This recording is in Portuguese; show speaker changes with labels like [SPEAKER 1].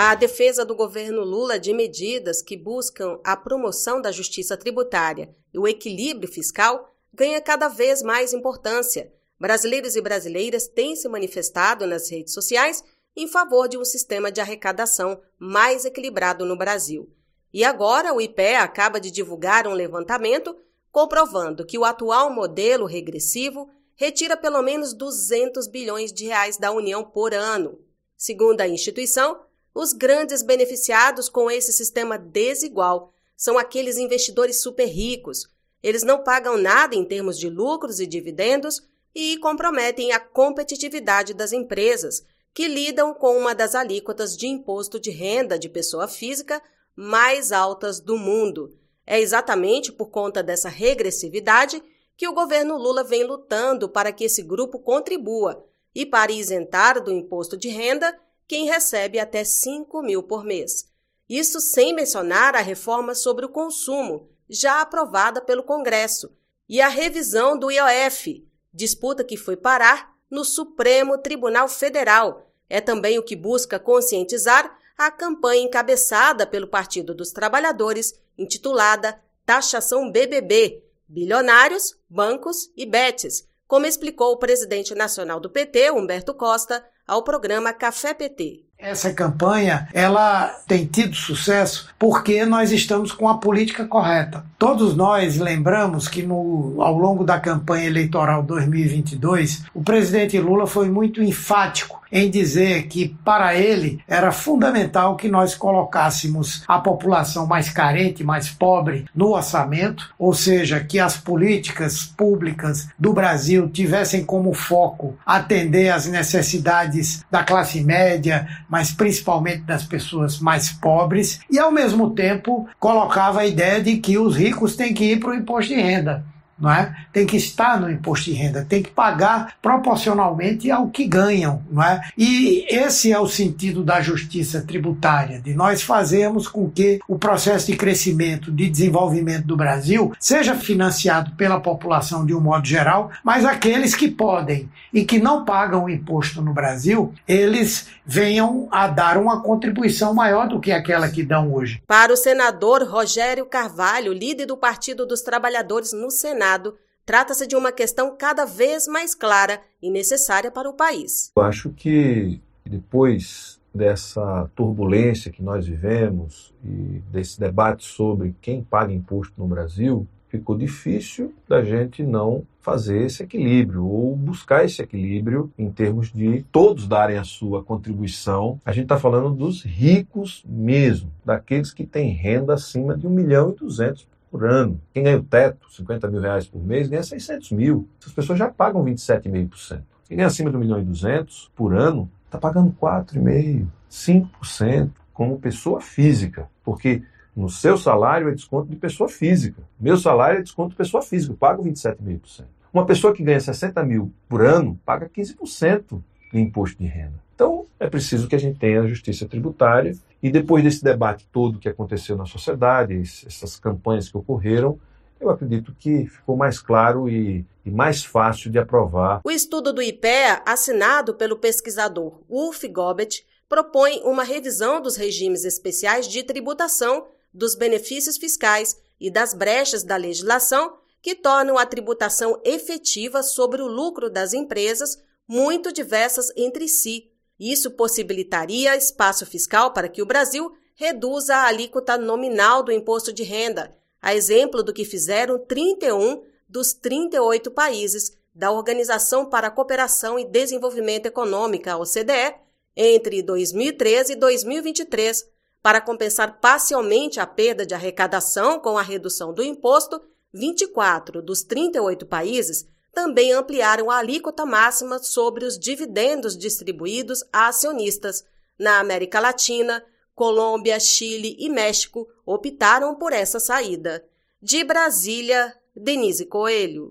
[SPEAKER 1] A defesa do governo Lula de medidas que buscam a promoção da justiça tributária e o equilíbrio fiscal ganha cada vez mais importância. Brasileiros e brasileiras têm se manifestado nas redes sociais em favor de um sistema de arrecadação mais equilibrado no Brasil. E agora o IPEA acaba de divulgar um levantamento comprovando que o atual modelo regressivo retira pelo menos 200 bilhões de reais da União por ano. Segundo a instituição, os grandes beneficiados com esse sistema desigual são aqueles investidores super ricos. Eles não pagam nada em termos de lucros e dividendos e comprometem a competitividade das empresas, que lidam com uma das alíquotas de imposto de renda de pessoa física mais altas do mundo. É exatamente por conta dessa regressividade que o governo Lula vem lutando para que esse grupo contribua e para isentar do imposto de renda quem recebe até 5 mil por mês. Isso sem mencionar a reforma sobre o consumo, já aprovada pelo Congresso, e a revisão do IOF, disputa que foi parar no Supremo Tribunal Federal. É também o que busca conscientizar a campanha encabeçada pelo Partido dos Trabalhadores, intitulada Taxação BBB, Bilionários, Bancos e Betes, como explicou o presidente nacional do PT, Humberto Costa, ao programa Café PT.
[SPEAKER 2] Essa campanha, ela tem tido sucesso porque nós estamos com a política correta. Todos nós lembramos que ao longo da campanha eleitoral 2022, o presidente Lula foi muito enfático em dizer que, para ele, era fundamental que nós colocássemos a população mais carente, mais pobre, no orçamento, ou seja, que as políticas públicas do Brasil tivessem como foco atender às necessidades da classe média, mas principalmente das pessoas mais pobres, e ao mesmo tempo colocava a ideia de que os ricos têm que ir para o imposto de renda. Não é? Tem que estar no imposto de renda, tem que pagar proporcionalmente ao que ganham. Não é? E esse é o sentido da justiça tributária, de nós fazermos com que o processo de crescimento, de desenvolvimento do Brasil seja financiado pela população de um modo geral, mas aqueles que podem e que não pagam imposto no Brasil, eles venham a dar uma contribuição maior do que aquela que dão hoje.
[SPEAKER 1] Para o senador Rogério Carvalho, líder do Partido dos Trabalhadores no Senado, trata-se de uma questão cada vez mais clara e necessária para o país.
[SPEAKER 3] Eu acho que depois dessa turbulência que nós vivemos e desse debate sobre quem paga imposto no Brasil, ficou difícil da gente não fazer esse equilíbrio ou buscar esse equilíbrio em termos de todos darem a sua contribuição. A gente está falando dos ricos mesmo, daqueles que têm renda acima de 1.200.000 por ano. Quem ganha o teto, 50 mil reais por mês, ganha 600 mil. Essas pessoas já pagam 27,5%. Quem ganha acima de 1.200.000 por ano está pagando 4,5%, 5% como pessoa física, porque no seu salário é desconto de pessoa física. Meu salário é desconto de pessoa física, eu pago 27,5%. Uma pessoa que ganha 60 mil por ano paga 15% de imposto de renda. Então, é preciso que a gente tenha a justiça tributária e depois desse debate todo que aconteceu na sociedade, essas campanhas que ocorreram, eu acredito que ficou mais claro e mais fácil de aprovar.
[SPEAKER 1] O estudo do IPEA, assinado pelo pesquisador Ulf Gobet, propõe uma revisão dos regimes especiais de tributação, dos benefícios fiscais e das brechas da legislação que tornam a tributação efetiva sobre o lucro das empresas muito diversas entre si. Isso possibilitaria espaço fiscal para que o Brasil reduza a alíquota nominal do imposto de renda, a exemplo do que fizeram 31 dos 38 países da Organização para a Cooperação e Desenvolvimento Econômico, a OCDE, entre 2013 e 2023, para compensar parcialmente a perda de arrecadação com a redução do imposto. 24 dos 38 países também ampliaram a alíquota máxima sobre os dividendos distribuídos a acionistas. Na América Latina, Colômbia, Chile e México optaram por essa saída. De Brasília, Denise Coelho.